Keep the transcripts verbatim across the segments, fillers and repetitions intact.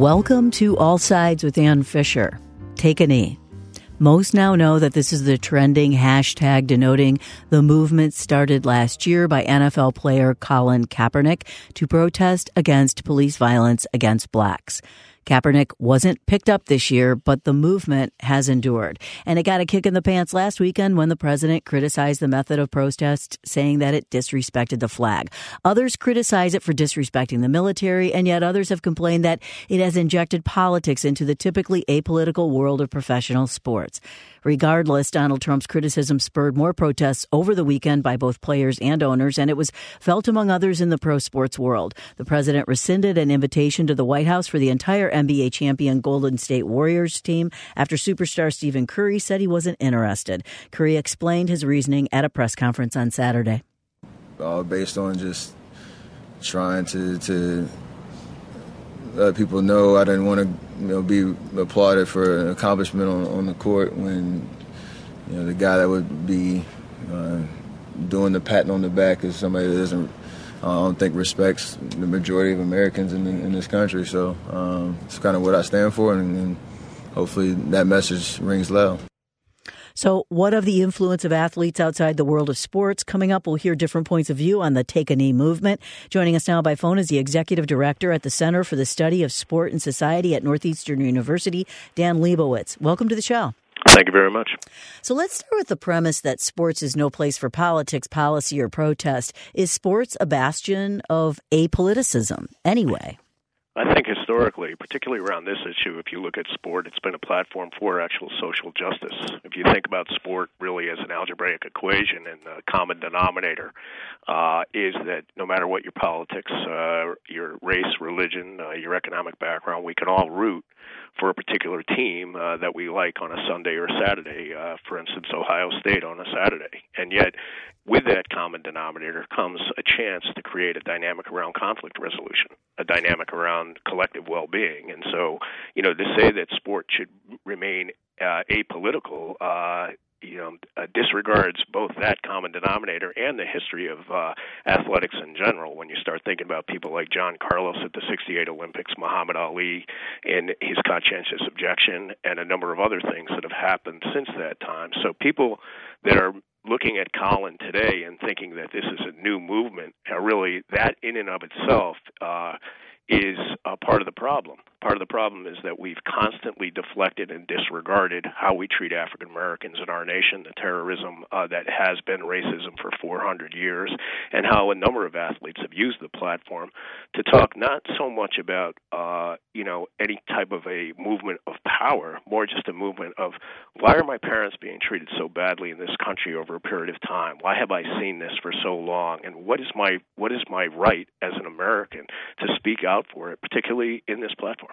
Welcome to All Sides with Ann Fisher. Take a knee. Most now know that this is the trending hashtag denoting the movement started last year by N F L player Colin Kaepernick to protest against police violence against blacks. Kaepernick wasn't picked up this year, but the movement has endured. And it got a kick in the pants last weekend when the president criticized the method of protest, saying that it disrespected the flag. Others criticize it for disrespecting the military, and yet others have complained that it has injected politics into the typically apolitical world of professional sports. Regardless, Donald Trump's criticism spurred more protests over the weekend by both players and owners, and it was felt among others in the pro sports world. The president rescinded an invitation to the White House for the entire N B A champion Golden State Warriors team after superstar Stephen Curry said he wasn't interested. Curry explained his reasoning at a press conference on Saturday. All based on just trying to to let people know I didn't want to, you know, be applauded for an accomplishment on, on the court when, you know, the guy that would be uh, doing the patting on the back is somebody that doesn't, uh, I don't think, respects the majority of Americans in, in this country. So um, it's kind of what I stand for, and, and hopefully that message rings loud. So what of the influence of athletes outside the world of sports? Coming up, we'll hear different points of view on the Take a Knee movement. Joining us now by phone is the executive director at the Center for the Study of Sport and Society at Northeastern University, Dan Leibowitz. Welcome to the show. Thank you very much. So let's start with the premise that sports is no place for politics, policy, or protest. Is sports a bastion of apoliticism anyway? I think historically, particularly around this issue, if you look at sport, it's been a platform for actual social justice. If you think about sport really as an algebraic equation, and the common denominator uh, is that no matter what your politics, uh, your race, religion, uh, your economic background, we can all root for a particular team uh, that we like on a Sunday or Saturday, uh, for instance, Ohio State on a Saturday. And yet, with that common denominator comes a chance to create a dynamic around conflict resolution, a dynamic around collective well-being. And so, you know, to say that sport should remain uh, apolitical, uh, you know, uh, disregards both that common denominator and the history of uh, athletics in general. When you start thinking about people like John Carlos at the sixty-eight Olympics, Muhammad Ali and his conscientious objection, and a number of other things that have happened since that time. So people that are looking at Colin today and thinking that this is a new movement, are really, that in and of itself uh, is a part of the problem. Part of the problem is that we've constantly deflected and disregarded how we treat African Americans in our nation, the terrorism uh, that has been racism for four hundred years, and how a number of athletes have used the platform to talk not so much about, uh, you know, any type of a movement of power, more just a movement of, why are my parents being treated so badly in this country over a period of time? Why have I seen this for so long? And what is my what is my right as an American to speak out for it, particularly in this platform?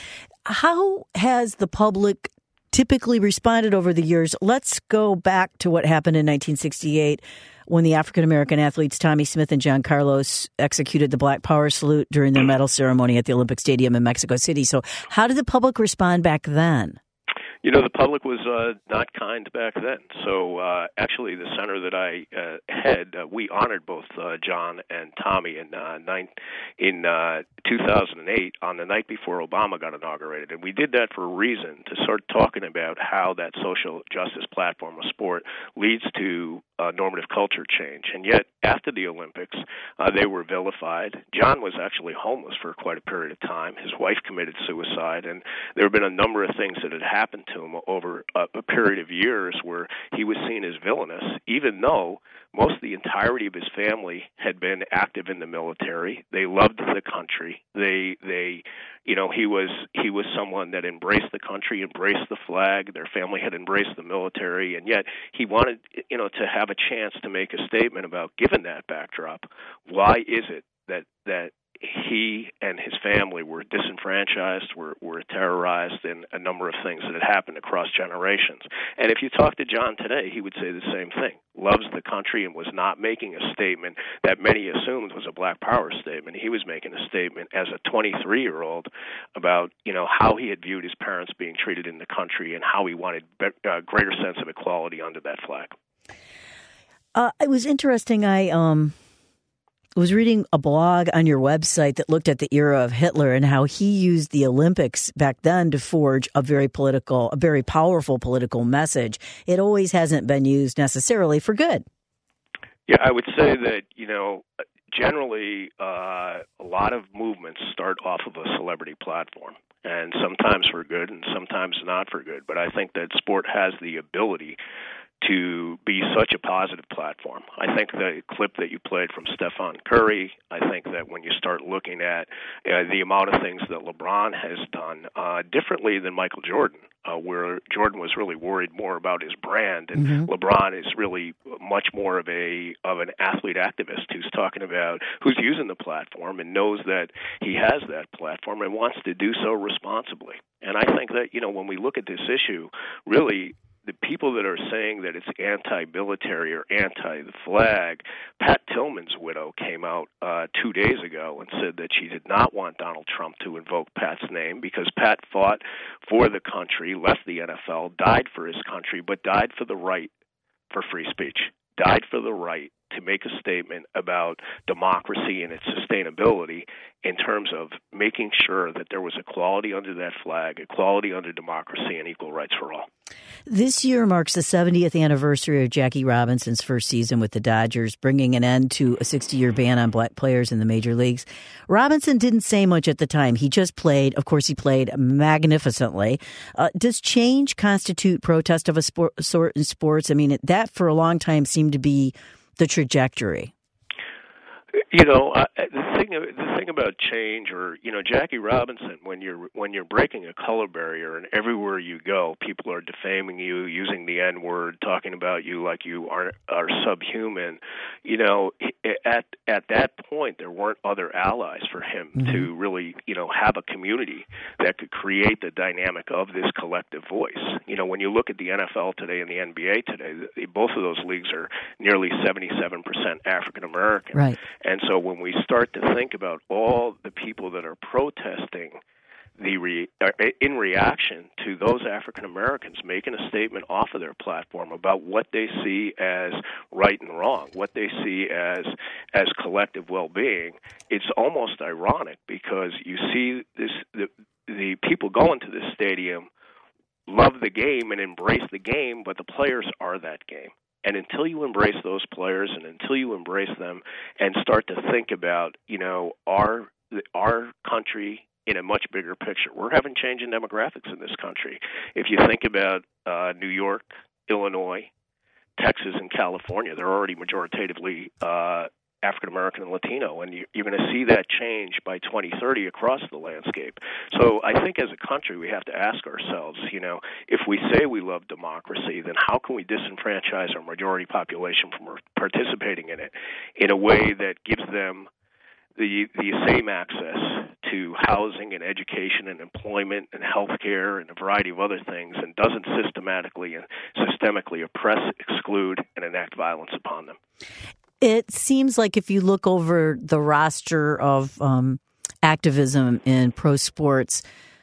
How has the public typically responded over the years? Let's go back to what happened in nineteen sixty-eight when the African-American athletes Tommie Smith and John Carlos executed the Black Power salute during their medal ceremony at the Olympic Stadium in Mexico City. So how did the public respond back then? You know, the public was uh, not kind back then. So uh, actually, the center that I uh, head, uh, we honored both uh, John and Tommie in uh, nine, in uh, two thousand eight on the night before Obama got inaugurated. And we did that for a reason, to start talking about how that social justice platform of sport leads to uh, normative culture change. And yet, after the Olympics, uh, they were vilified. John was actually homeless for quite a period of time. His wife committed suicide, and there have been a number of things that had happened to him over a, a period of years where he was seen as villainous, even though most of the entirety of his family had been active in the military. They loved the country. They, they, you know, he was he was someone that embraced the country, embraced the flag. Their family had embraced the military, and yet he wanted, you know, to have a chance to make a statement about, given that backdrop, why is it that that he and his family were disenfranchised, were, were terrorized, and a number of things that had happened across generations. And if you talk to John today, he would say the same thing. Loves the country and was not making a statement that many assumed was a Black Power statement. He was making a statement as a twenty-three-year-old about, you know, how he had viewed his parents being treated in the country and how he wanted a greater sense of equality under that flag. Uh, it was interesting. I um. was reading a blog on your website that looked at the era of Hitler and how he used the Olympics back then to forge a very political, a very powerful political message. It always hasn't been used necessarily for good. Yeah, I would say that, you know, generally uh, a lot of movements start off of a celebrity platform, and sometimes for good and sometimes not for good. But I think that sport has the ability to be such a positive platform. I think the clip that you played from Stephen Curry, I think that when you start looking at uh, the amount of things that LeBron has done uh, differently than Michael Jordan, uh, where Jordan was really worried more about his brand, and mm-hmm. LeBron is really much more of a of an athlete activist who's talking about, who's using the platform and knows that he has that platform and wants to do so responsibly. And I think that, you know, when we look at this issue, really, the people that are saying that it's anti-military or anti-the-flag, Pat Tillman's widow came out uh, two days ago and said that she did not want Donald Trump to invoke Pat's name because Pat fought for the country, left the N F L, died for his country, but died for the right for free speech, died for the right to make a statement about democracy and its sustainability in terms of making sure that there was equality under that flag, equality under democracy, and equal rights for all. This year marks the seventieth anniversary of Jackie Robinson's first season with the Dodgers, bringing an end to a sixty-year ban on black players in the major leagues. Robinson didn't say much at the time. He just played. Of course, he played magnificently. Uh, does change constitute protest of a sport, sort in sports? I mean, that for a long time seemed to be the trajectory. You know, uh, the thing the thing about change, or you know, Jackie Robinson, when you're when you're breaking a color barrier, and everywhere you go, people are defaming you, using the N word, talking about you like you are are subhuman. You know, at at that point, there weren't other allies for him mm-hmm. to really, you know, have a community that could create the dynamic of this collective voice. You know, when you look at the N F L today and the N B A today, both of those leagues are nearly seventy-seven percent African American. Right. And so when we start to think about all the people that are protesting the re, in reaction to those African Americans making a statement off of their platform about what they see as right and wrong, what they see as as collective well-being, it's almost ironic because you see this the, the people going to this stadium love the game and embrace the game, but the players are that game. And until you embrace those players and until you embrace them and start to think about, you know, our our country in a much bigger picture, we're having changing demographics in this country. If you think about uh, New York, Illinois, Texas, and California, they're already majoritatively uh, African American and Latino, and you, you're going to see that change by twenty thirty across the landscape. So I think as a country we have to ask ourselves, you know, if we say we love democracy, then how can we disenfranchise our majority population from participating in it in a way that gives them the the same access to housing and education and employment and health care and a variety of other things, and doesn't systematically and systemically oppress, exclude, and enact violence upon them? It seems like if you look over the roster of um, activism in pro sports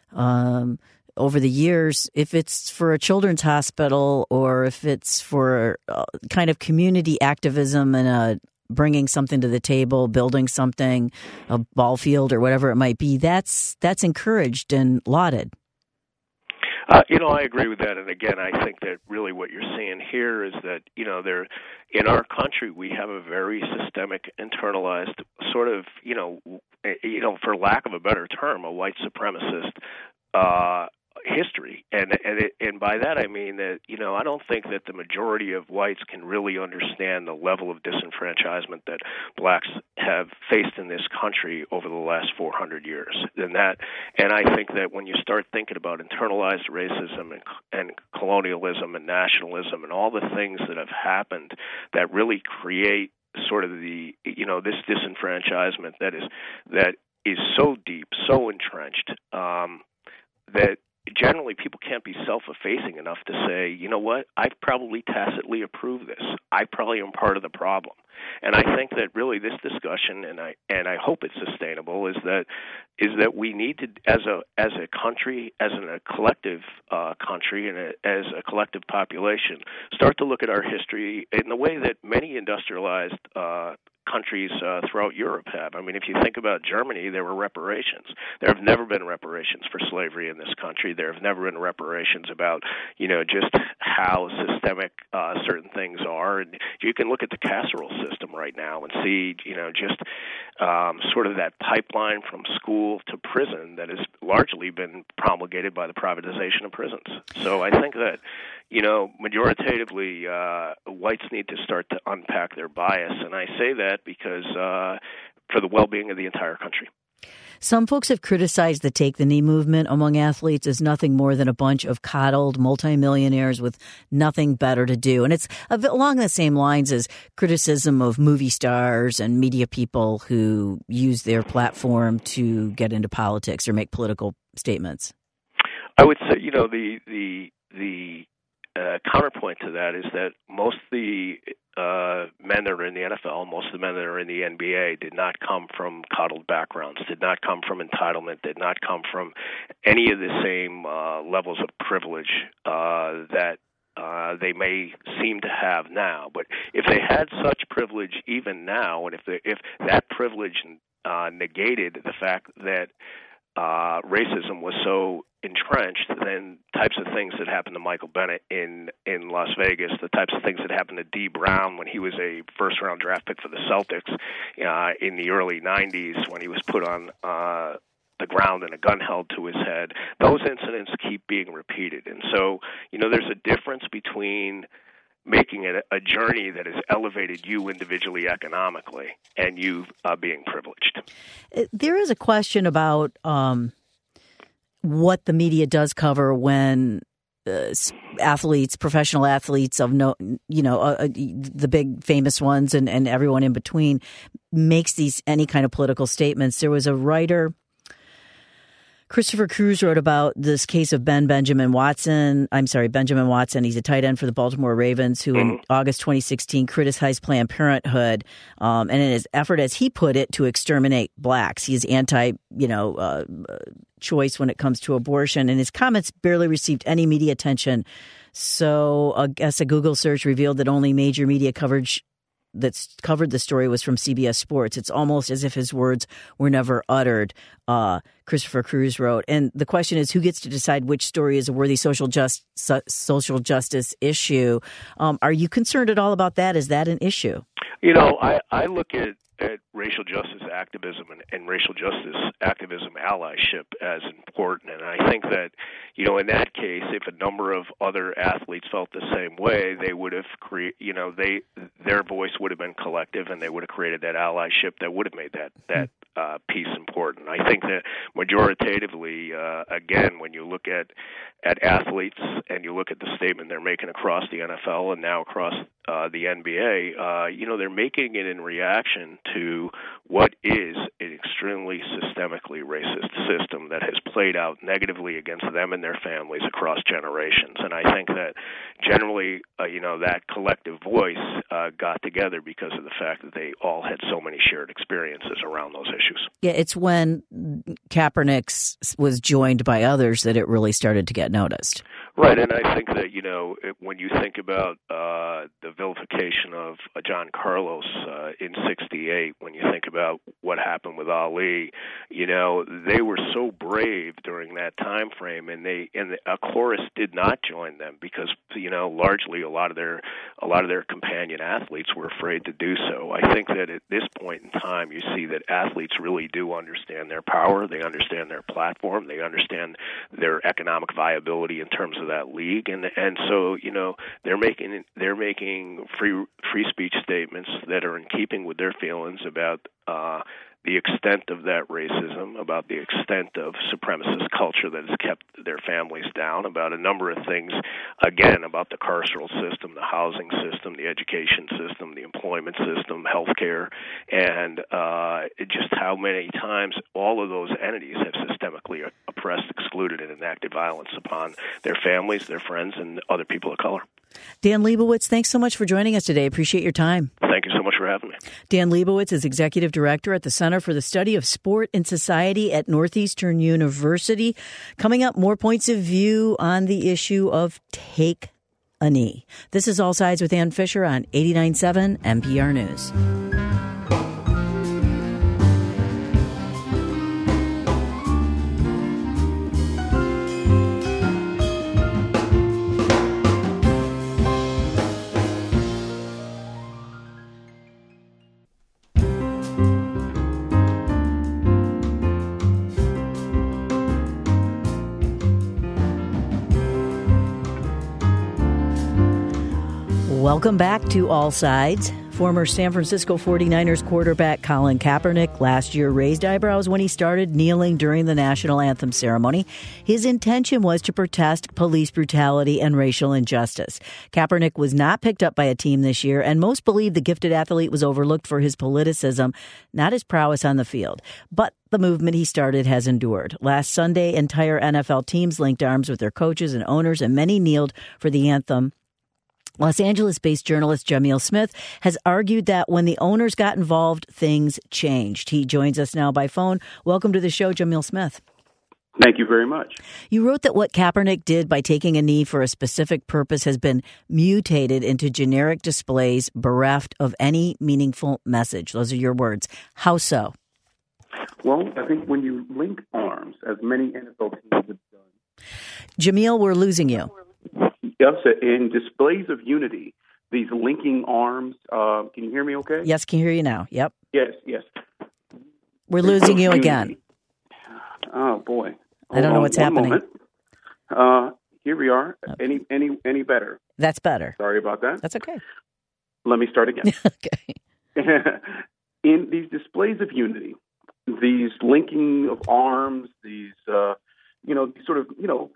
um, over the years, if it's for a children's hospital or if it's for uh, kind of community activism and uh, bringing something to the table, building something, a ball field or whatever it might be, that's that's encouraged and lauded. Uh, you know, I agree with that. And again, I think that really what you're seeing here is that, you know, there, in our country, we have a very systemic, internalized sort of, you know, you know, for lack of a better term, a white supremacist uh, history. And and it, and by that I mean that, you know, I don't think that the majority of whites can really understand the level of disenfranchisement that blacks have faced in this country over the last four hundred years. And that, and I think that when you start thinking about internalized racism and, and colonialism and nationalism and all the things that have happened that really create sort of the, you know, this disenfranchisement that is that is so deep, so entrenched, um, that generally people can't be self-effacing enough to say, you know what, I've probably tacitly approved this. I probably am part of the problem. And I think that really this discussion, and I and I hope it's sustainable, is that is that we need to, as a as a country, as in a collective uh, country, and a, as a collective population, start to look at our history in the way that many industrialized uh, countries uh, throughout Europe have. I mean, if you think about Germany, there were reparations. There have never been reparations for slavery in this country. There have never been reparations about, you know, just how systemic uh, certain things are. And you can look at the casserole system right now and see, you know, just um, sort of that pipeline from school to prison that has largely been promulgated by the privatization of prisons. So I think that, you know, majoritatively, uh, whites need to start to unpack their bias. And I say that because uh, for the well-being of the entire country. Some folks have criticized the Take the Knee movement among athletes as nothing more than a bunch of coddled multimillionaires with nothing better to do. And it's along the same lines as criticism of movie stars and media people who use their platform to get into politics or make political statements. I would say, you know, the the the uh, counterpoint to that is that most of the uh, men that are in the N F L, most of the men that are in the N B A did not come from coddled backgrounds, did not come from entitlement, did not come from any of the same uh, levels of privilege uh, that uh, they may seem to have now. But if they had such privilege even now, and if they, if that privilege uh, negated the fact that uh, racism was so entrenched, then types of things that happened to Michael Bennett in, in Las Vegas, the types of things that happened to Dee Brown when he was a first-round draft pick for the Celtics uh, in the early nineties when he was put on uh, the ground and a gun held to his head, those incidents keep being repeated. And so, you know, there's a difference between making it a journey that has elevated you individually economically and you uh, being privileged. There is a question about um what the media does cover when uh, athletes, professional athletes of no, you know, uh, the big famous ones and, and everyone in between makes these any kind of political statements. There was a writer, Christopher Cruz, wrote about this case of Ben Benjamin Watson. I'm sorry, Benjamin Watson. He's a tight end for the Baltimore Ravens who in August twenty sixteen criticized Planned Parenthood. Um, and in his effort, as he put it, to exterminate blacks, he's anti, you know, uh, choice when it comes to abortion. And his comments barely received any media attention. So I guess a Google search revealed that only major media coverage that's covered the story was from C B S Sports. It's almost as if his words were never uttered, uh, Christopher Cruz wrote. And the question is, who gets to decide which story is a worthy social just so, social justice issue? Um, are you concerned at all about that? Is that an issue? You know, I, I look at, at racial justice activism and, and racial justice activism allyship as important. And I think that, you know, in that case, if a number of other athletes felt the same way, they would have created, you know, they their voice would have been collective and they would have created that allyship that would have made that, that uh, piece important. I think that majoritatively, uh, again, when you look at, at athletes and you look at the statement they're making across the N F L and now across uh, the N B A, uh, you know, they're making it in reaction to what is an extremely systemically racist system that has played out negatively against them and their families across generations. And I think that generally, uh, you know, that collective voice uh, got together because of the fact that they all had so many shared experiences around those issues. Yeah, it's when Kaepernick was joined by others that it really started to get noticed. Right, and I think that, you know, it, when you think about uh, the vilification of uh, John Carlos uh, in sixty-eight, when you think about what happened with Ali, you know, they were so brave during that time frame, and they and the, a chorus did not join them because, you know, largely a lot of their a lot of their companion athletes were afraid to do so. I think that at this point in time, you see that athletes really do understand their power, they understand their platform, they understand their economic viability in terms of that league, and and so, you know, they're making they're making free free speech statements that are in keeping with their feelings about uh, the extent of that racism, about the extent of supremacist culture that has kept their families down, about a number of things, again, about the carceral system, the housing system, the education system, the employment system, healthcare, and uh, just how many times all of those entities have systemically oppressed, excluded, and enacted violence upon their families, their friends, and other people of color. Dan Leibowitz, thanks so much for joining us today. Appreciate your time. Thank you so much for having me. Dan Leibowitz is Executive Director at the Center for the Study of Sport and Society at Northeastern University. Coming up, more points of view on the issue of Take a Knee. This is All Sides with Ann Fisher on eighty-nine point seven N P R News. Welcome back to All Sides. Former San Francisco forty-niners quarterback Colin Kaepernick last year raised eyebrows when he started kneeling during the national anthem ceremony. His intention was to protest police brutality and racial injustice. Kaepernick was not picked up by a team this year, and most believe the gifted athlete was overlooked for his politicism, not his prowess on the field. But the movement he started has endured. Last Sunday, entire N F L teams linked arms with their coaches and owners, and many kneeled for the anthem. Los Angeles-based journalist Jamil Smith has argued that when the owners got involved, things changed. He joins us now by phone. Welcome to the show, Jamil Smith. Thank you very much. You wrote that what Kaepernick did by taking a knee for a specific purpose has been mutated into generic displays bereft of any meaningful message. Those are your words. How so? Well, I think when you link arms, as many N F L teams have done. Jamil, we're losing you. Yes, in displays of unity, these linking arms, uh, can you hear me okay? Yes, can hear you now. Yep. Yes, yes. We're losing you again. Oh, boy. Hold I don't know on what's one happening. Moment. Uh, here we are. Okay. Any any, any better? That's better. Sorry about that. That's okay. Let me start again. Okay. In these displays of unity, these linking of arms, these, uh, you know, sort of, you know,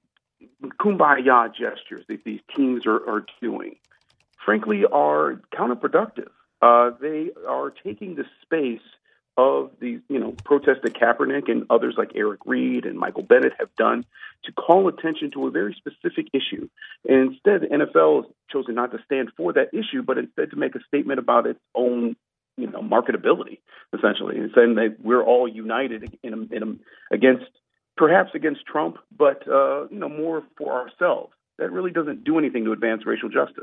kumbaya gestures that these teams are, are doing, frankly, are counterproductive. Uh, they are taking the space of these, you know, protests that Kaepernick and others like Eric Reed and Michael Bennett have done to call attention to a very specific issue. And instead, the N F L has chosen not to stand for that issue, but instead to make a statement about its own, you know, marketability, essentially, and saying that we're all united in, in, against perhaps against Trump, but, uh, you know, more for ourselves. That really doesn't do anything to advance racial justice.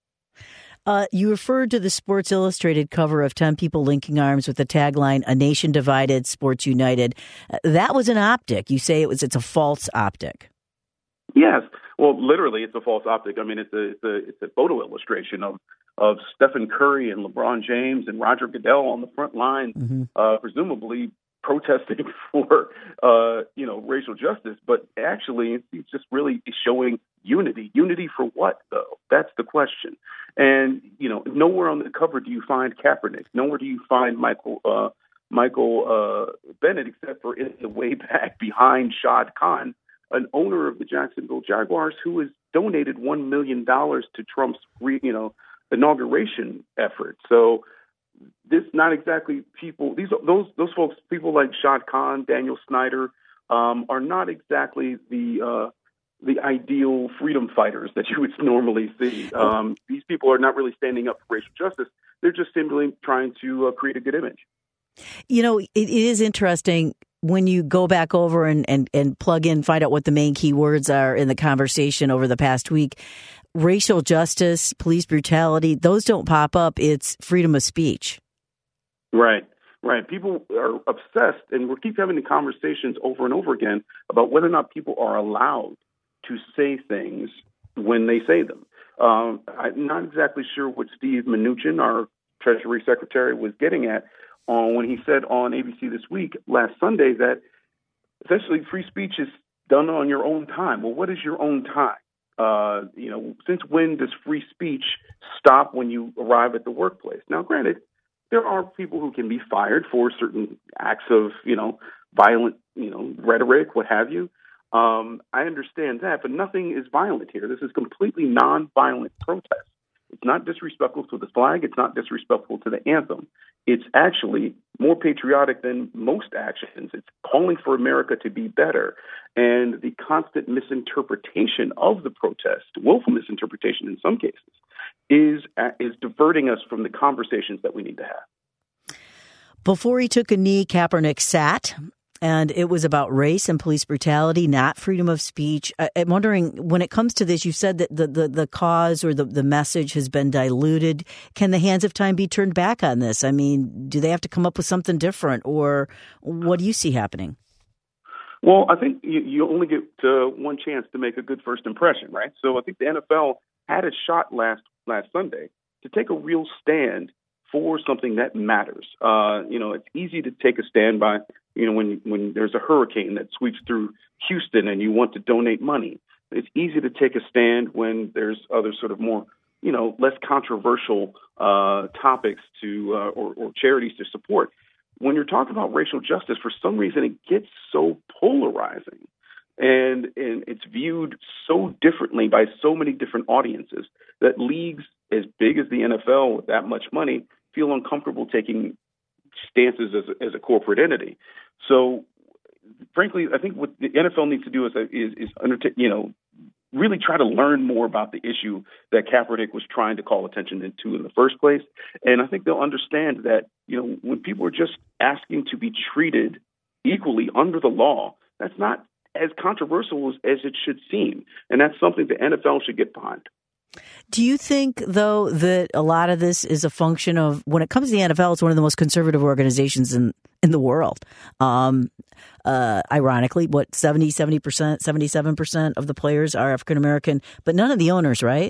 Uh, you referred to the Sports Illustrated cover of ten people linking arms with the tagline, "A Nation Divided, Sports United." Uh, that was an optic. You say it was, it's a false optic. Yes. Well, literally, it's a false optic. I mean, it's a, it's a, it's a photo illustration of, of Stephen Curry and LeBron James and Roger Goodell on the front line, mm-hmm. uh, presumably protesting for, uh, you know, racial justice, but actually it's just really showing unity. Unity for what, though? That's the question. And, you know, nowhere on the cover do you find Kaepernick. Nowhere do you find Michael uh, Michael uh, Bennett, except for in the way back behind Shad Khan, an owner of the Jacksonville Jaguars, who has donated one million dollars to Trump's, re, you know, inauguration effort. So this not exactly people. These those those folks, people like Shad Khan, Daniel Snyder, um, are not exactly the uh, the ideal freedom fighters that you would normally see. Um, these people are not really standing up for racial justice. They're just simply trying to uh, create a good image. You know, it, it is interesting when you go back over and, and, and plug in, find out what the main key words are in the conversation over the past week. Racial justice, police brutality, those don't pop up. It's freedom of speech. Right, right. People are obsessed, and we keep having the conversations over and over again about whether or not people are allowed to say things when they say them. Um, I'm not exactly sure what Steve Mnuchin, our Treasury Secretary, was getting at uh, when he said on A B C This Week last Sunday that essentially free speech is done on your own time. Well, what is your own time? Uh, you know, since when does free speech stop when you arrive at the workplace? Now, granted, there are people who can be fired for certain acts of, you know, violent, you know, rhetoric, what have you. Um, I understand that, but nothing is violent here. This is completely non-violent protest. It's not disrespectful to the flag. It's not disrespectful to the anthem. It's actually more patriotic than most actions. It's calling for America to be better. And the constant misinterpretation of the protest, willful misinterpretation in some cases, is is diverting us from the conversations that we need to have. Before he took a knee, Kaepernick sat, and it was about race and police brutality, not freedom of speech. I'm wondering, when it comes to this, you said that the, the, the cause or the, the message has been diluted. Can the hands of time be turned back on this? I mean, do they have to come up with something different, or what do you see happening? Well, I think you, you only get uh, one chance to make a good first impression, right? So I think the N F L had a shot last last Sunday to take a real stand for something that matters. Uh, you know, it's easy to take a stand by, you know, when when there's a hurricane that sweeps through Houston and you want to donate money. It's easy to take a stand when there's other sort of more you know, less controversial uh, topics to uh, or, or charities to support. When you're talking about racial justice, for some reason, it gets so polarizing, and and it's viewed so differently by so many different audiences that leagues as big as the N F L with that much money feel uncomfortable taking stances as a, as a corporate entity. So, frankly, I think what the N F L needs to do is is, is undertake, you know, really try to learn more about the issue that Kaepernick was trying to call attention to in the first place. And I think they'll understand that, you know, when people are just asking to be treated equally under the law, that's not as controversial as, as it should seem. And that's something the N F L should get behind. Do you think, though, that a lot of this is a function of, when it comes to the N F L, it's one of the most conservative organizations in, in the world. Um, uh, ironically, what, seventy, seventy percent, seventy-seven percent of the players are African-American, but none of the owners, right?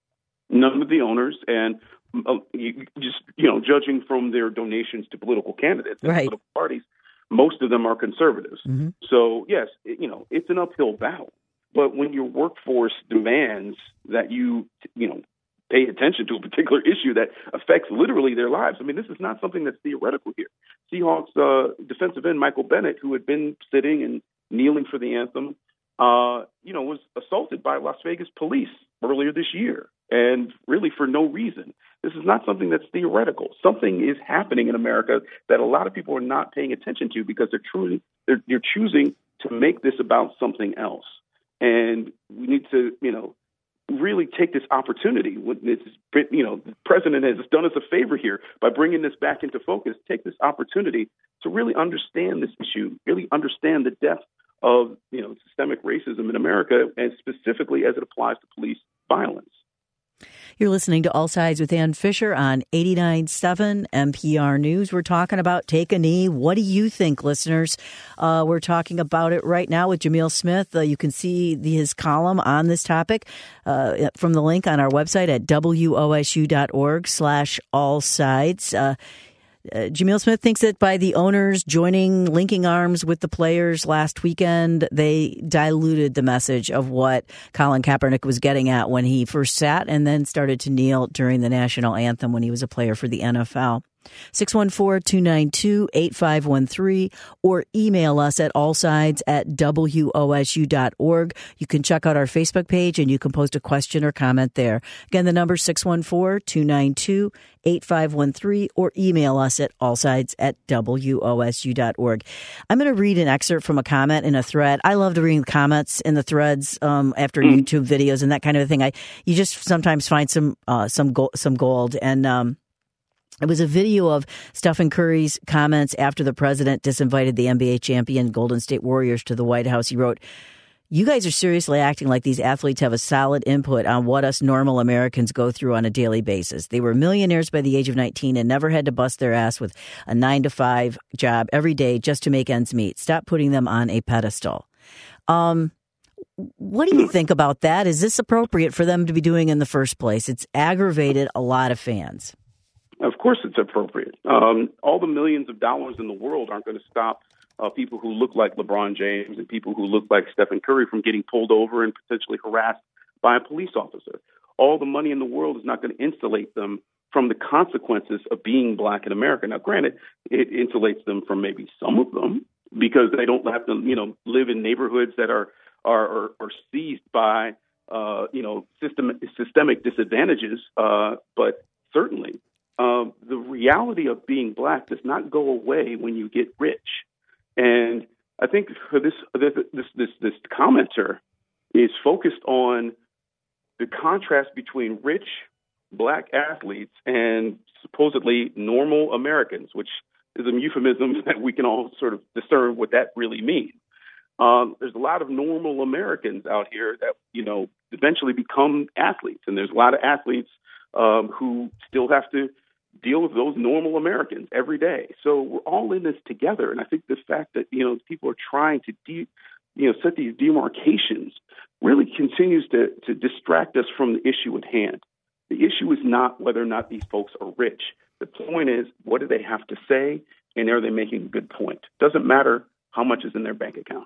None of the owners. And uh, you, just, you know, judging from their donations to political candidates and right. political parties, most of them are conservatives. Mm-hmm. So, yes, it, you know, it's an uphill battle. But when your workforce demands that you, you know, pay attention to a particular issue that affects literally their lives, I mean, this is not something that's theoretical here. Seahawks uh, defensive end Michael Bennett, who had been sitting and kneeling for the anthem, uh, you know, was assaulted by Las Vegas police earlier this year, and really for no reason. This is not something that's theoretical. Something is happening in America that a lot of people are not paying attention to because they're truly they're, they're choosing to make this about something else. And we need to, you know, really take this opportunity. It's, you know, the president has done us a favor here by bringing this back into focus. Take this opportunity to really understand this issue, really understand the depth of, you know, systemic racism in America, and specifically as it applies to police violence. You're listening to All Sides with Ann Fisher on eighty-nine point seven N P R News. We're talking about Take a Knee. What do you think, listeners? Uh, we're talking about it right now with Jamil Smith. Uh, you can see the, his column on this topic uh, from the link on our website at W O S U dot org slash all sides. Uh, Uh, Jamil Smith thinks that by the owners joining, linking arms with the players last weekend, they diluted the message of what Colin Kaepernick was getting at when he first sat and then started to kneel during the national anthem when he was a player for the N F L. six one four, two nine two, eight five one three or email us at allsides at W O S U dot org. You can check out our Facebook page and you can post a question or comment there. Again, the number six one four, two nine two, eight five one three or email us at allsides at W O S U dot org. I'm going to read an excerpt from a comment in a thread. I love to read comments in the threads um, after mm. YouTube videos and that kind of thing. I you just sometimes find some uh, some go- some gold and. Um, It was a video of Stephen Curry's comments after the president disinvited the N B A champion Golden State Warriors to the White House. He wrote, "You guys are seriously acting like these athletes have a solid input on what us normal Americans go through on a daily basis. They were millionaires by the age of nineteen and never had to bust their ass with a nine to five job every day just to make ends meet. Stop putting them on a pedestal." Um, what do you think about that? Is this appropriate for them to be doing in the first place? It's aggravated a lot of fans. Of course it's appropriate. Um, all the millions of dollars in the world aren't going to stop uh, people who look like LeBron James and people who look like Stephen Curry from getting pulled over and potentially harassed by a police officer. All the money in the world is not going to insulate them from the consequences of being black in America. Now, granted, it insulates them from maybe some of them because they don't have to, you know, live in neighborhoods that are are, are, are seized by, uh, you know, system, systemic disadvantages. Uh, but certainly, Um, the reality of being black does not go away when you get rich. And I think for this, this, this, this, this commenter is focused on the contrast between rich black athletes and supposedly normal Americans, which is a euphemism that we can all sort of discern what that really means. Um, there's a lot of normal Americans out here that, you know, eventually become athletes. And there's a lot of athletes um, who still have to deal with those normal Americans every day. So we're all in this together. And I think the fact that, you know, people are trying to, de- you know, set these demarcations really continues to, to distract us from the issue at hand. The issue is not whether or not these folks are rich. The point is, what do they have to say? And are they making a good point? Doesn't matter how much is in their bank account.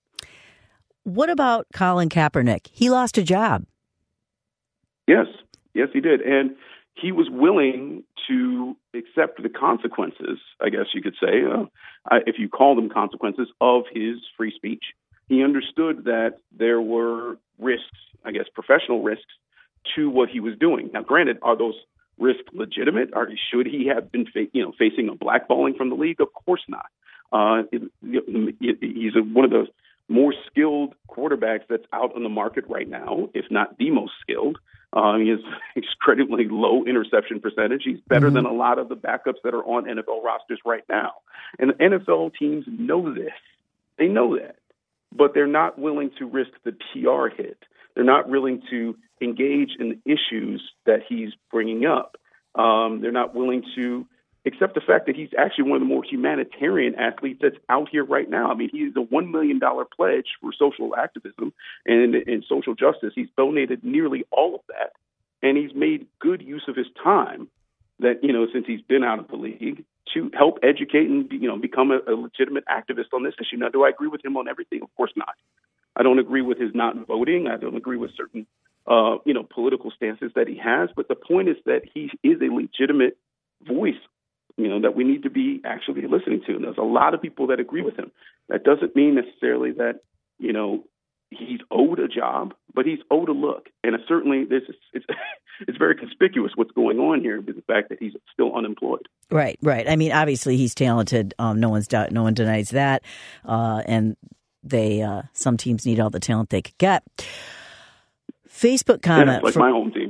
What about Colin Kaepernick? He lost a job. Yes. Yes, he did. And he was willing to accept the consequences, I guess you could say, uh, if you call them consequences, of his free speech. He understood that there were risks, I guess, professional risks to what he was doing. Now, granted, are those risks legitimate? Or should he have been, fa- you know, facing a blackballing from the league? Of course not. Uh, it, it, he's a, one of the more skilled quarterbacks that's out on the market right now, if not the most skilled. Uh, he has incredibly low interception percentage. He's better mm-hmm. than a lot of the backups that are on N F L rosters right now. And the N F L teams know this. They know that. But they're not willing to risk the P R hit. They're not willing to engage in the issues that he's bringing up. Um, they're not willing to accept the fact that he's actually one of the more humanitarian athletes that's out here right now. I mean, he's a one million dollars pledge for social activism and, and social justice. He's donated nearly all of that, and he's made good use of his time that, you know, since he's been out of the league to help educate and, you know, become a, a legitimate activist on this issue. Now, do I agree with him on everything? Of course not. I don't agree with his not voting. I don't agree with certain, uh, you know, political stances that he has. But the point is that he is a legitimate voice, you know, that we need to be actually listening to. And there's a lot of people that agree with him. That doesn't mean necessarily that, you know, he's owed a job, but he's owed a look. And it's certainly this is, it's, it's very conspicuous what's going on here with the fact that he's still unemployed. Right, right. I mean, obviously he's talented. Um, no one's doubt, no one denies that. Uh, and they, uh, some teams need all the talent they could get. Facebook comment. Yeah, like from, my home team.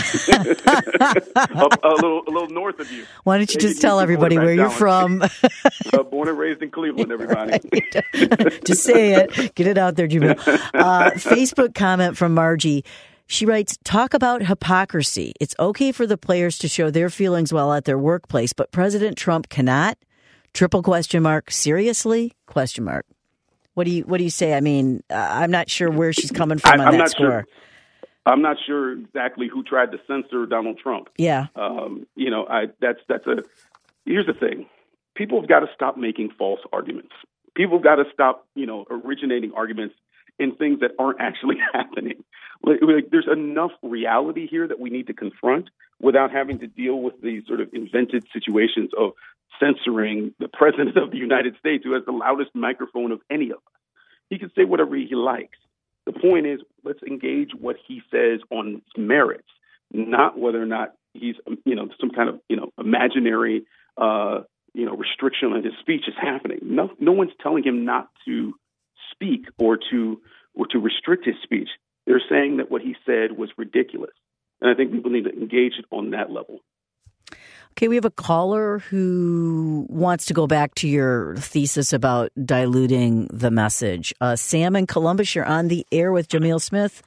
Up a little, a little north of you. Why don't you they just tell everybody where you're from? uh, born and raised in Cleveland, everybody. Just say it. Get it out there, Jamil. Uh, Facebook comment from Margie. She writes, talk about hypocrisy. It's okay for the players to show their feelings while at their workplace, but President Trump cannot? Triple question mark. Seriously? Question mark. What do you What do you say? I mean, uh, I'm not sure where she's coming from I, on I'm that not score. Sure. I'm not sure exactly who tried to censor Donald Trump. Yeah. Um, you know, I that's that's a. Here's the thing: people have got to stop making false arguments. People have got to stop, you know, originating arguments in things that aren't actually happening. Like, like, there's enough reality here that we need to confront without having to deal with these sort of invented situations of censoring the president of the United States, who has the loudest microphone of any of us. He can say whatever he likes. The point is, let's engage what he says on its merits, not whether or not he's, you know, some kind of, you know, imaginary, uh, you know, restriction on his speech is happening. No, no one's telling him not to speak or to or to restrict his speech. They're saying that what he said was ridiculous, and I think people need to engage it on that level. Okay, we have a caller who wants to go back to your thesis about diluting the message. Uh, Sam in Columbus, you're on the air with Jamil Smith.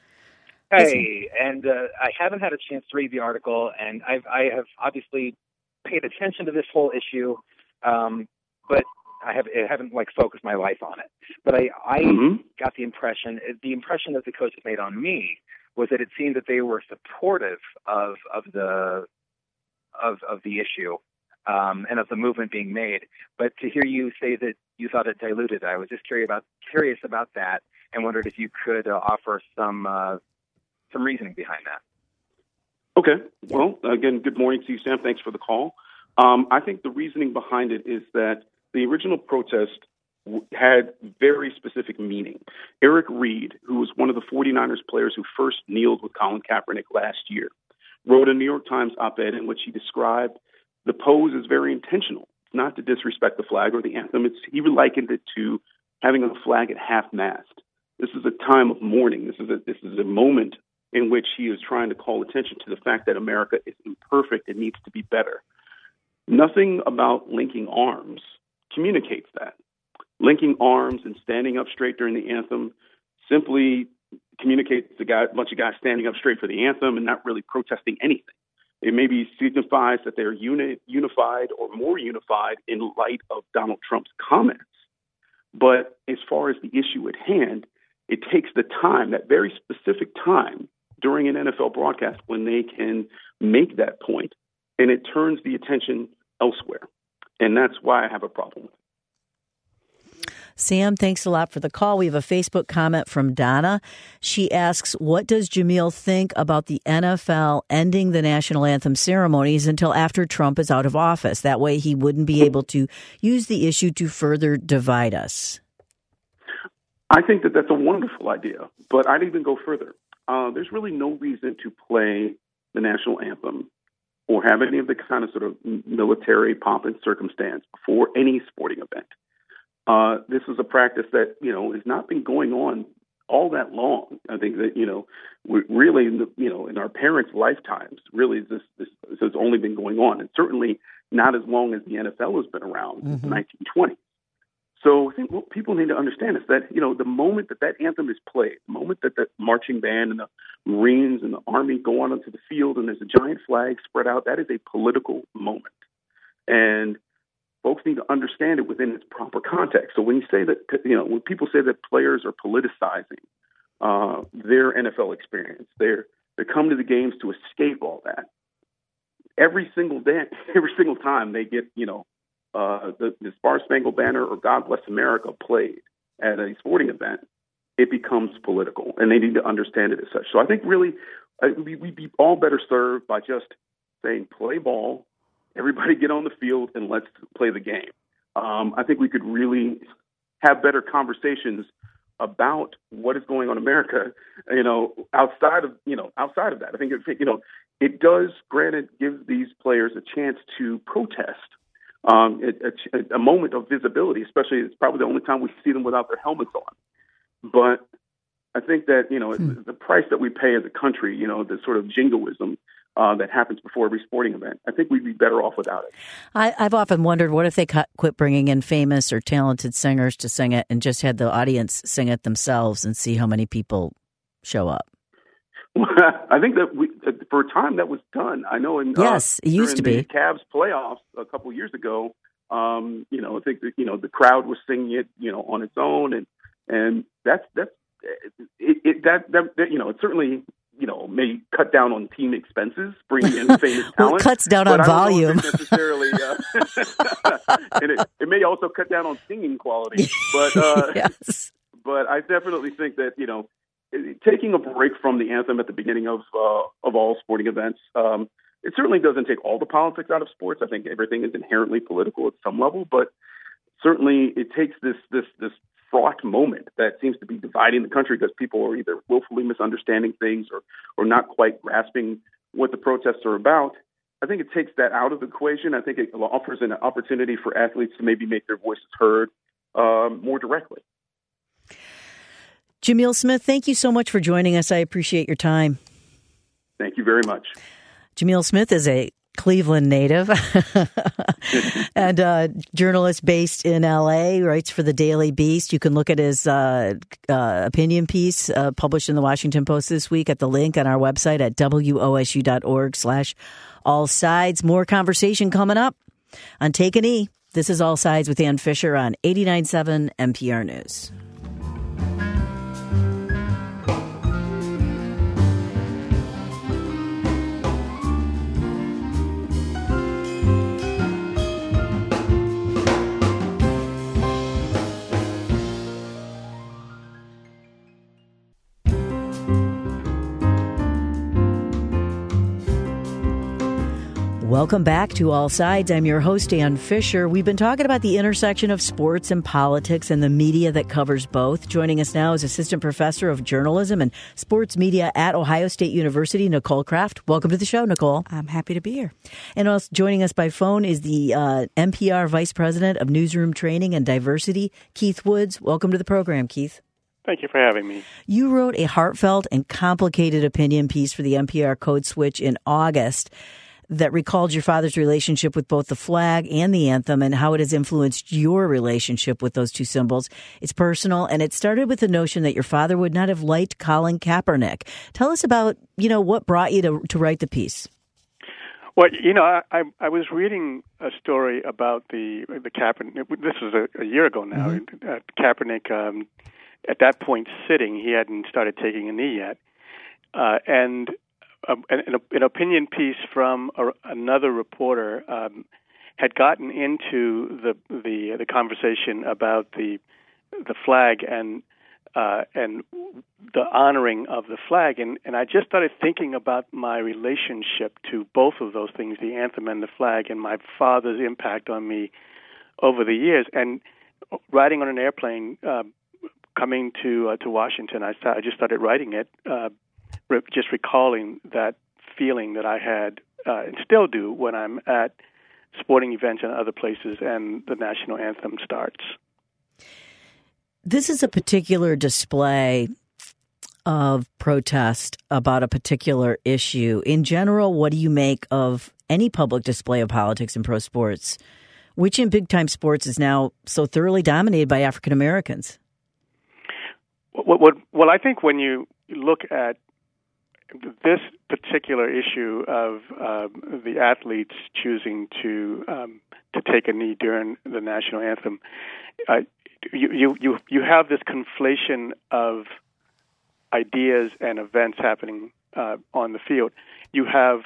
Hey, and uh, I haven't had a chance to read the article, and I've, I have obviously paid attention to this whole issue, um, but I, have, I haven't like focused my life on it. But I, I mm-hmm. got the impression, the impression that the coaches made on me was that it seemed that they were supportive of of the Of, of the issue um, and of the movement being made. But to hear you say that you thought it diluted, I was just curious about curious about that and wondered if you could uh, offer some uh, some reasoning behind that. Okay. Well, again, good morning to you, Sam. Thanks for the call. Um, I think the reasoning behind it is that the original protest w- had very specific meaning. Eric Reed, who was one of the 49ers players who first kneeled with Colin Kaepernick last year, wrote a New York Times op-ed in which he described the pose as very intentional. It's not to disrespect the flag or the anthem. It's, he likened it to having a flag at half-mast. This is a time of mourning. This is a, this is a moment in which he is trying to call attention to the fact that America is imperfect and needs to be better. Nothing about linking arms communicates that. Linking arms and standing up straight during the anthem simply communicates a, guy, a bunch of guys standing up straight for the anthem and not really protesting anything. It maybe signifies that they're uni- unified or more unified in light of Donald Trump's comments. But as far as the issue at hand, it takes the time, that very specific time during an N F L broadcast when they can make that point, and it turns the attention elsewhere. And that's why I have a problem with it. Sam, thanks a lot for the call. We have a Facebook comment from Donna. She asks, what does Jamil think about the N F L ending the national anthem ceremonies until after Trump is out of office? That way he wouldn't be able to use the issue to further divide us. I think that that's a wonderful idea, but I'd even go further. Uh, there's really no reason to play the national anthem or have any of the kind of sort of military pomp and circumstance before any sporting event. Uh, this is a practice that, you know, has not been going on all that long. I think that, you know, we really, you know, in our parents' lifetimes, really this, this, this has only been going on, and certainly not as long as the N F L has been around, mm-hmm. in the nineteen twenties. So I think what people need to understand is that, you know, the moment that that anthem is played, the moment that the marching band and the Marines and the Army go on onto the field and there's a giant flag spread out, that is a political moment. And folks need to understand it within its proper context. So when you say that, you know, when people say that players are politicizing uh, their N F L experience, they're they come to the games to escape all that. Every single day, every single time they get, you know, uh, the, the Star Spangled Banner or God Bless America played at a sporting event, it becomes political, and they need to understand it as such. So I think really uh, we, we'd be all better served by just saying, play ball, everybody get on the field, and let's play the game. Um, I think we could really have better conversations about what is going on in America, you know, outside of, you know, outside of that. I think, it, you know, it does, granted, give these players a chance to protest, um, a, a, a moment of visibility, especially it's probably the only time we see them without their helmets on. But I think that, you know, hmm. the price that we pay as a country, you know, the sort of jingoism uh, that happens before every sporting event, I think we'd be better off without it. I, I've often wondered, what if they cut, quit bringing in famous or talented singers to sing it and just had the audience sing it themselves and see how many people show up? Well, I think that we, for a time that was done. I know in yes, uh, it used to be the Cavs playoffs a couple of years ago. Um, you know, I think that, you know, the crowd was singing it, you know, on its own, and and that's that's it, it that, that that you know, it certainly, you know, may cut down on team expenses, bringing in famous talent. Well, it cuts down on volume. Necessarily, uh, and it, it may also cut down on singing quality. But uh, yes. but I definitely think that, you know, taking a break from the anthem at the beginning of uh, of all sporting events, um, it certainly doesn't take all the politics out of sports. I think everything is inherently political at some level, but certainly it takes this this this fraught moment that seems to be dividing the country because people are either willfully misunderstanding things or or not quite grasping what the protests are about. I think it takes that out of the equation. I think it offers an opportunity for athletes to maybe make their voices heard um, more directly. Jamil Smith, thank you so much for joining us. I appreciate your time. Thank you very much. Jamil Smith is a Cleveland native and a journalist based in L A, writes for the Daily Beast. You can look at his uh, uh, opinion piece uh, published in the Washington Post this week at the link on our website at wosu.org slash all sides. More conversation coming up on Take an E. This is All Sides with Ann Fisher on eighty-nine point seven N P R News. Welcome back to All Sides. I'm your host, Ann Fisher. We've been talking about the intersection of sports and politics and the media that covers both. Joining us now is Assistant Professor of Journalism and Sports Media at Ohio State University, Nicole Kraft. Welcome to the show, Nicole. I'm happy to be here. And also joining us by phone is the uh, N P R Vice President of Newsroom Training and Diversity, Keith Woods. Welcome to the program, Keith. Thank you for having me. You wrote a heartfelt and complicated opinion piece for the N P R Code Switch in August that recalled your father's relationship with both the flag and the anthem and how it has influenced your relationship with those two symbols. It's personal, and it started with the notion that your father would not have liked Colin Kaepernick. Tell us about, you know, what brought you to to write the piece. Well, you know, I, I, I was reading a story about the the Kaepernick. This was a, a year ago now. Mm-hmm. Uh, Kaepernick, um, at that point, sitting. He hadn't started taking a knee yet, uh, and. Um, an, an opinion piece from a, another reporter um, had gotten into the, the the conversation about the the flag and uh, and the honoring of the flag. And, and I just started thinking about my relationship to both of those things, the anthem and the flag, and my father's impact on me over the years. And riding on an airplane, uh, coming to uh, to Washington, I, start, I just started writing it, uh, re- just recalling that feeling that I had uh, and still do when I'm at sporting events and other places and the national anthem starts. This is a particular display of protest about a particular issue. In general, what do you make of any public display of politics in pro sports, which in big-time sports is now so thoroughly dominated by African Americans? What, what, well, I think when you look at this particular issue of uh, the athletes choosing to um, to take a knee during the national anthem, uh, you, you you you have this conflation of ideas and events happening uh, on the field. You have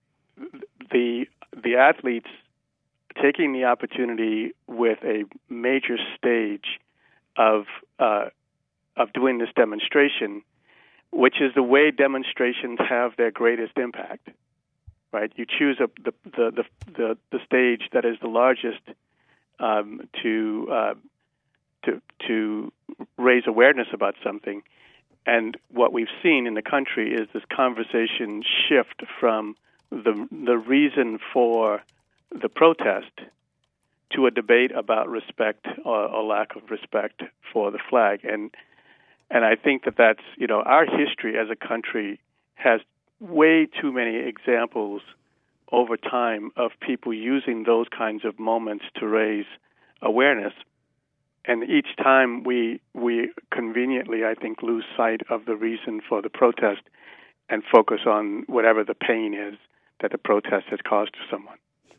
the the athletes taking the opportunity with a major stage of uh, of doing this demonstration, which is the way demonstrations have their greatest impact, right? You choose a, the, the the the the stage that is the largest um, to uh, to to raise awareness about something, and what we've seen in the country is this conversation shift from the the reason for the protest to a debate about respect or, or lack of respect for the flag, and and I think that that's, you know, our history as a country has way too many examples over time of people using those kinds of moments to raise awareness, and each time we we conveniently, I think, lose sight of the reason for the protest and focus on whatever the pain is that the protest has caused to someone.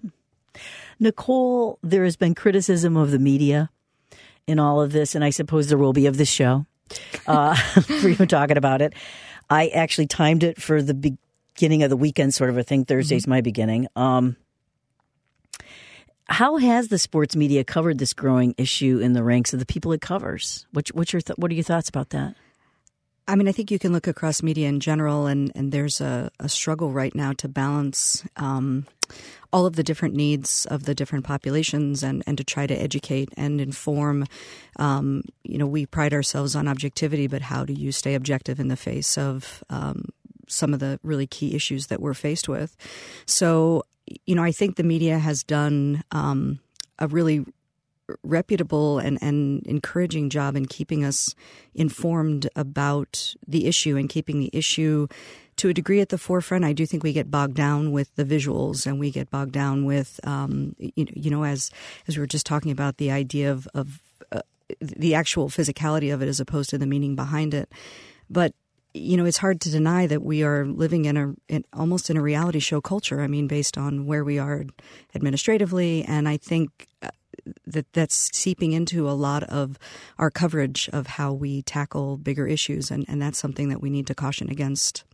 Nicole, there has been criticism of the media in all of this, and I suppose there will be of this show uh, for even talking about it. I actually timed it for the beginning of the weekend, sort of a thing. Thursday's mm-hmm. my beginning. Um, how has the sports media covered this growing issue in the ranks of the people it covers? What, what's your th- what are your thoughts about that? I mean, I think you can look across media in general, and, and there's a, a struggle right now to balance um, all of the different needs of the different populations and, and to try to educate and inform. Um, you know, we pride ourselves on objectivity, but how do you stay objective in the face of um, some of the really key issues that we're faced with? So, you know, I think the media has done um, a really reputable and, and encouraging job in keeping us informed about the issue and keeping the issue to a degree at the forefront. I do think we get bogged down with the visuals, and we get bogged down with, um, you, you know, as as we were just talking about, the idea of, of uh, the actual physicality of it as opposed to the meaning behind it. But you know, it's hard to deny that we are living in a in, almost in a reality show culture. I mean, based on where we are administratively, and I think Uh, that that's seeping into a lot of our coverage of how we tackle bigger issues, and, and that's something that we need to caution against.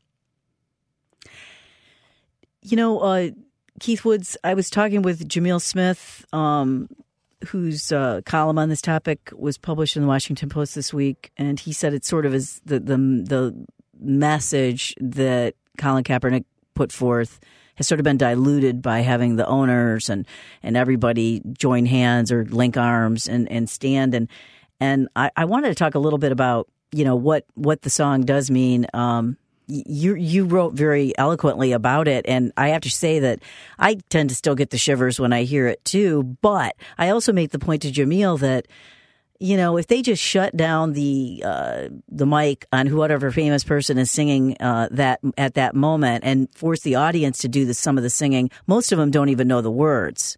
You know, uh, Keith Woods, I was talking with Jamil Smith, um, whose uh, column on this topic was published in the Washington Post this week, and he said it sort of is the the, the message that Colin Kaepernick put forth has sort of been diluted by having the owners and, and everybody join hands or link arms and, and stand. And and I, I wanted to talk a little bit about, you know, what, what the song does mean. Um, you you wrote very eloquently about it, and I have to say that I tend to still get the shivers when I hear it too. But I also made the point to Jamil that, you know, if they just shut down the uh, the mic on whatever famous person is singing uh, that at that moment and force the audience to do the, some of the singing, most of them don't even know the words.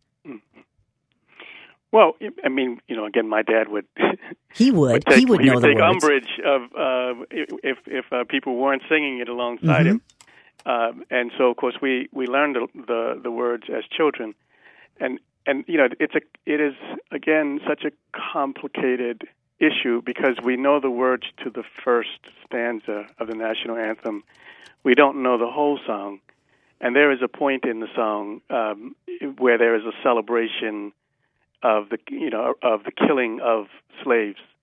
Well, I mean, you know, again, my dad would. He would. would take, he would he know would the take words. umbrage of uh, if if uh, people weren't singing it alongside mm-hmm. him, um, and so of course we we learned the the, the words as children, and and you know it's a it is again such a complicated issue because we know the words to the first stanza of the national anthem. We don't know the whole song, and there is a point in the song um, where there is a celebration of the you know of the killing of slaves,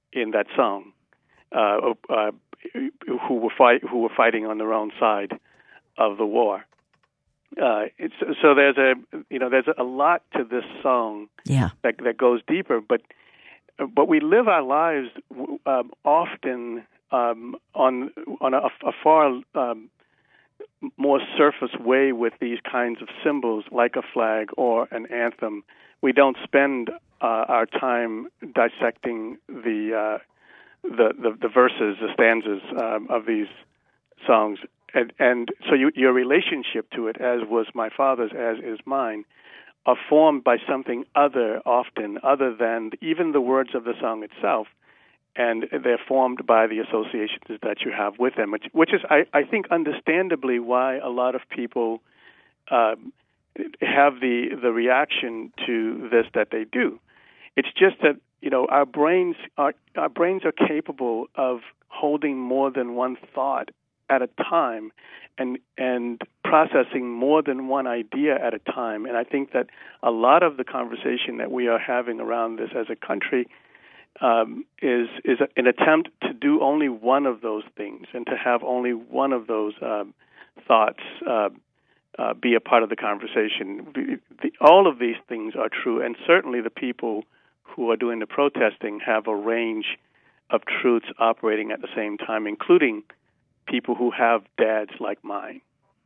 in that song, uh, uh, who were fight who were fighting on their own side of the war. Uh, it's, so there's a you know there's a lot to this song yeah. that that goes deeper, but but we live our lives um, often um, on on a, a far um, more surface way with these kinds of symbols, like a flag or an anthem. We don't spend uh, our time dissecting the, uh, the the the verses, the stanzas um, of these songs. And, and so you, your relationship to it, as was my father's, as is mine, are formed by something other, often, other than even the words of the song itself. And they're formed by the associations that you have with them, which, which is, I, I think, understandably why a lot of people uh, have the the reaction to this that they do. It's just that, you know, our brains are our brains are capable of holding more than one thought at a time, and and processing more than one idea at a time. And I think that a lot of the conversation that we are having around this as a country um, is is an attempt to do only one of those things and to have only one of those um, thoughts uh, uh, be a part of the conversation. The, the, all of these things are true, and certainly the people who are doing the protesting have a range of truths operating at the same time, including people who have dads like mine.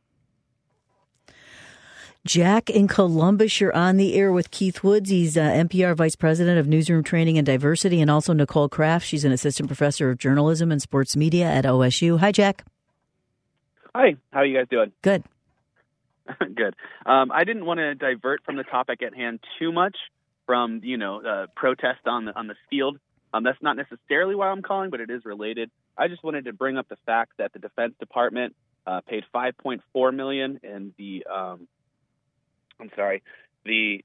Jack in Columbus, you're on the air with Keith Woods. He's uh, N P R Vice President of Newsroom Training and Diversity, and also Nicole Kraft. She's an Assistant Professor of Journalism and Sports Media at O S U. Hi, Jack. Hi. How are you guys doing? Good. Good. Um, I didn't want to divert from the topic at hand too much from, you know, uh, protest on the on the field. Um, that's not necessarily why I'm calling, but it is related. I just wanted to bring up the fact that the Defense Department uh, paid five point four million dollars, and the um, I'm sorry, the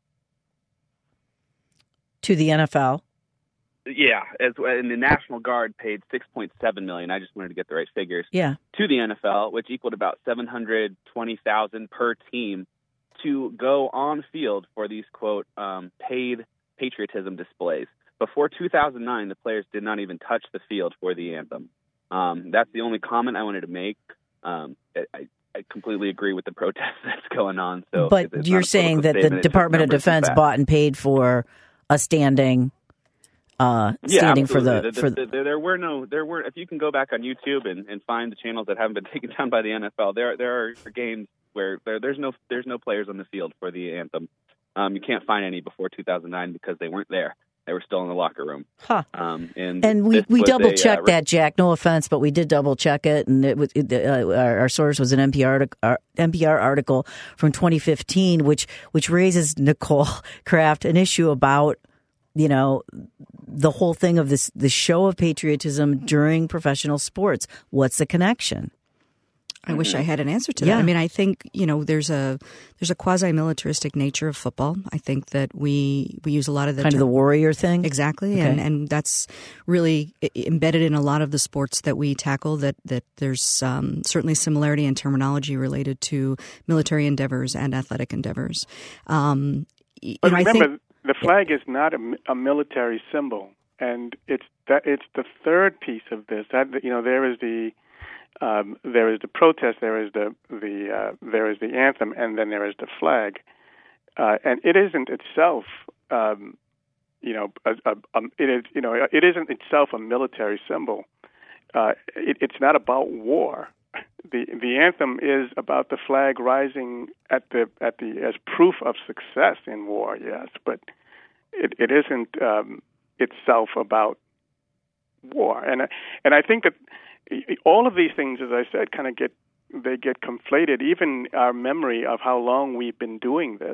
to the N F L. Yeah, as and the National Guard paid six point seven million dollars. I just wanted to get the right figures. Yeah. To the N F L, which equaled about seven hundred twenty thousand dollars per team to go on field for these quote um, paid patriotism displays. Before two thousand nine, the players did not even touch the field for the anthem. Um, that's the only comment I wanted to make. Um, I, I completely agree with the protest that's going on. So, but it's you're saying that the Department of Defense bought and paid for a standing, uh, standing yeah, for the, the, for the, the there were no there were. If you can go back on YouTube and, and find the channels that haven't been taken down by the N F L, there there are games where there, there's no there's no players on the field for the anthem. Um, you can't find any before two thousand nine because they weren't there. They were still in the locker room. Huh. Um, and and we, we double checked uh, that, Jack. No offense, but we did double check it. And it was it, uh, our, our source was an N P R, our N P R article from twenty fifteen, which which raises, Nicole Kraft, an issue about, you know, the whole thing of this the show of patriotism during professional sports. What's the connection? I wish I had an answer to yeah. that. I mean, I think, you know, there's a there's a quasi-militaristic nature of football. I think that we we use a lot of the kind term, of the warrior thing. Exactly. Okay. And and that's really embedded in a lot of the sports that we tackle, that, that there's um, certainly similarity in terminology related to military endeavors and athletic endeavors. Um, but know, remember, I think, the flag is not a, a military symbol. And it's that it's the third piece of this. That, you know, there is the Um, there is the protest, there is the the uh, there is the anthem, and then there is the flag, uh, and it isn't itself, um, you know, a, a, a, it is you know it isn't itself a military symbol. Uh, it, it's not about war. the The anthem is about the flag rising at the at the as proof of success in war. Yes, but it, it isn't um, itself about war, and and I think that. All of these things, as I said, kind of get they get conflated. Even our memory of how long we've been doing this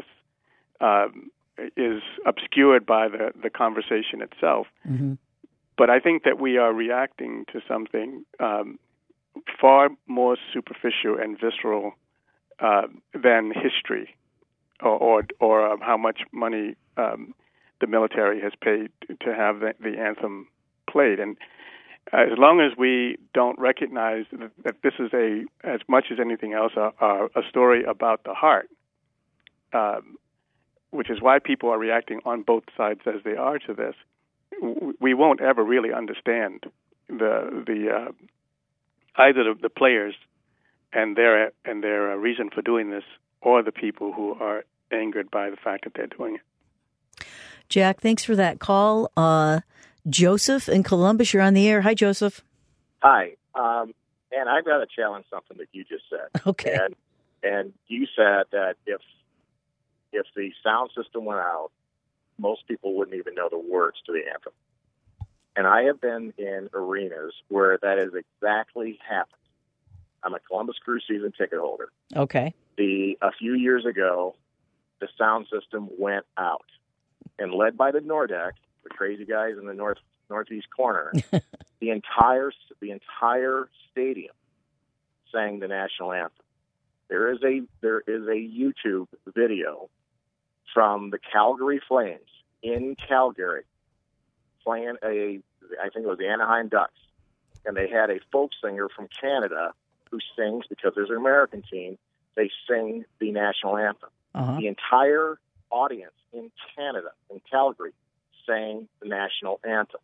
um, is obscured by the, the conversation itself. Mm-hmm. But I think that we are reacting to something um, far more superficial and visceral uh, than history, or or, or um, how much money um, the military has paid to have the, the anthem played. And as long as we don't recognize that, that this is a, as much as anything else, a, a story about the heart, um, which is why people are reacting on both sides as they are to this, we won't ever really understand the the uh, either the, the players and their and their uh, reason for doing this, or the people who are angered by the fact that they're doing it. Jack, thanks for that call. Uh, Joseph in Columbus, you're on the air. Hi, Joseph. Hi, um, and I've got to challenge something that you just said. Okay. And and you said that if if the sound system went out, most people wouldn't even know the words to the anthem. And I have been in arenas where that has exactly happened. I'm a Columbus Crew season ticket holder. Okay. The a few years ago, the sound system went out, and led by the Nordeck, the crazy guys in the north northeast corner, the entire the entire stadium sang the national anthem. There is a there is a YouTube video from the Calgary Flames in Calgary playing a, I think it was the Anaheim Ducks, and they had a folk singer from Canada who sings, because there's an American team, they sing the national anthem. Uh-huh. The entire audience in Canada, in Calgary, sang the national anthem.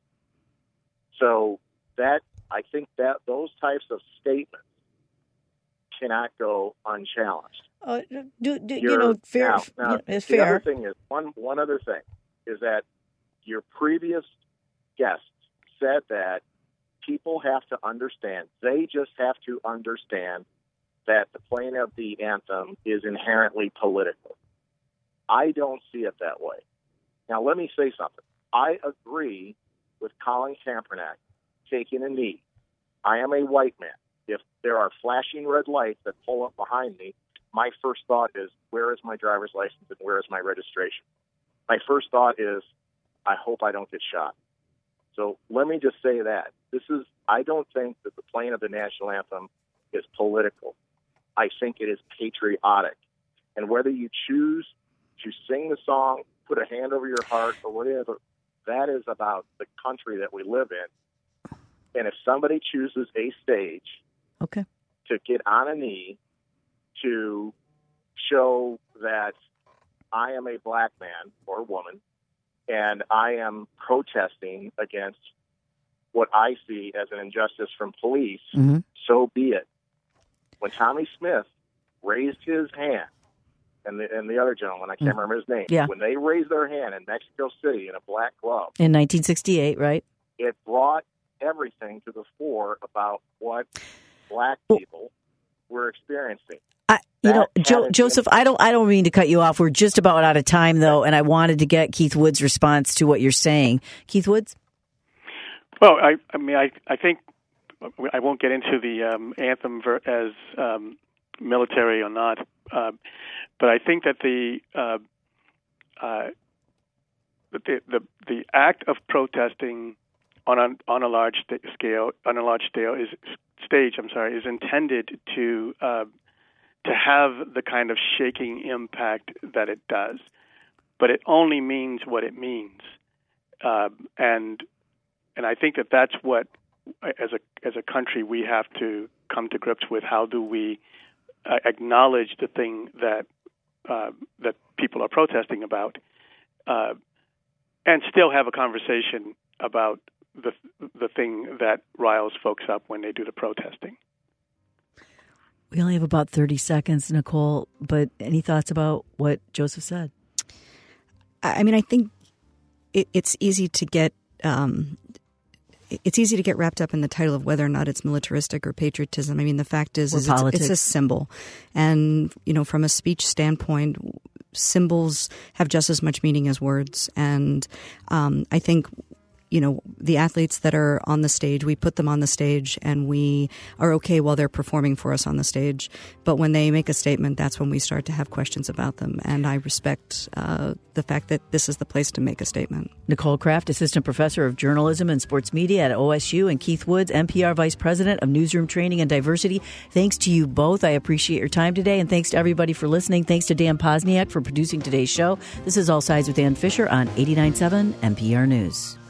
So that, I think that those types of statements cannot go unchallenged. Uh, do, do, you know, fair. Now, now, it's the fair. other thing is, one, one other thing is that your previous guests said that people have to understand, they just have to understand that the playing of the anthem is inherently political. I don't see it that way. Now, let me say something. I agree with Colin Kaepernick taking a knee. I am a white man. If there are flashing red lights that pull up behind me, my first thought is, where is my driver's license and where is my registration? My first thought is, I hope I don't get shot. So let me just say that. This is, I don't think that the playing of the national anthem is political. I think it is patriotic. And whether you choose to sing the song, put a hand over your heart, or whatever, that is about the country that we live in. And if somebody chooses a stage okay. to get on a knee to show that I am a black man or woman, and I am protesting against what I see as an injustice from police, mm-hmm. so be it. When Tommy Smith raised his hand, and the, and the other gentleman, I can't mm-hmm. remember his name, yeah. when they raised their hand in Mexico City in a black glove. In nineteen sixty-eight, right? It brought everything to the fore about what black people were experiencing. I, you know, jo- Joseph, I don't, I don't mean to cut you off. We're just about out of time, though, and I wanted to get Keith Woods' response to what you're saying. Keith Woods? Well, I, I mean, I, I think I won't get into the um, anthem ver- as um, military or not, uh, but I think that the, uh, uh, the the the act of protesting on a on a large st- scale on a large scale is stage. I'm sorry, is intended to. Uh, to have the kind of shaking impact that it does. But it only means what it means. Uh, and and I think that that's what, as a as a country, we have to come to grips with. How do we uh, acknowledge the thing that uh, that people are protesting about, uh, and still have a conversation about the the thing that riles folks up when they do the protesting? We only have about thirty seconds, Nicole, but any thoughts about what Joseph said? I mean, I think it, it's easy to get um, it's easy to get wrapped up in the title of whether or not it's militaristic or patriotism. I mean, the fact is, is it's, it's a symbol. And, you know, from a speech standpoint, symbols have just as much meaning as words. And um, I think, you know, the athletes that are on the stage, we put them on the stage and we are okay while they're performing for us on the stage. But when they make a statement, that's when we start to have questions about them. And I respect uh, the fact that this is the place to make a statement. Nicole Kraft, Assistant Professor of Journalism and Sports Media at O S U, and Keith Woods, N P R Vice President of Newsroom Training and Diversity. Thanks to you both. I appreciate your time today. And thanks to everybody for listening. Thanks to Dan Posniak for producing today's show. This is All Sides with Ann Fisher on eighty-nine point seven N P R News.